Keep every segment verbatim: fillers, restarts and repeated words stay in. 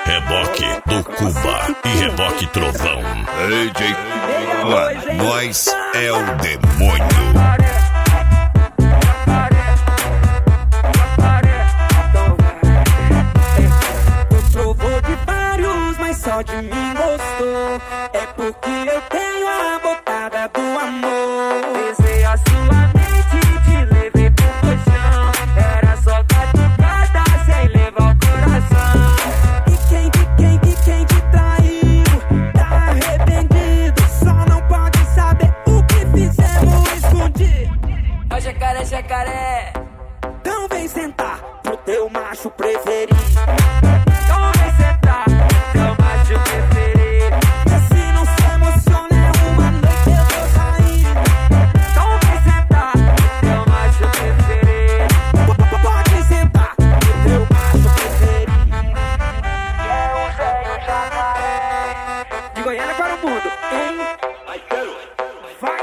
Reboque do Cuba e Reboque Trovão. D J One, nós é o demônio. Provou de vários, mas só de mim gostou. É porque eu tenho a botada do amor. Pesei a sua mente, te levei pro colchão. Era só catucada sem levar o coração. E quem, e quem, e quem te traiu tá arrependido. Só não pode saber o que fizemos escondido. Ó jacaré, jacaré, então vem sentar pro teu macho preferido. Então vem sentar pro teu macho preferido. E se não se emociona é uma noite eu tô saindo. Então vem sentar pro teu macho preferido. Pode sentar pro teu macho preferido. E é o Zé e o Jacaré, de Goiânia para o mundo, hein? Vai!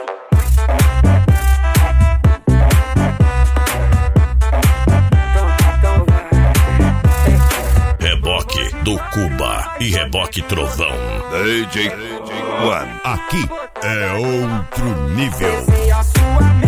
Reboque do Cuba e Reboque Trovão. D J One, aqui é outro nível. Pesei a sua mente.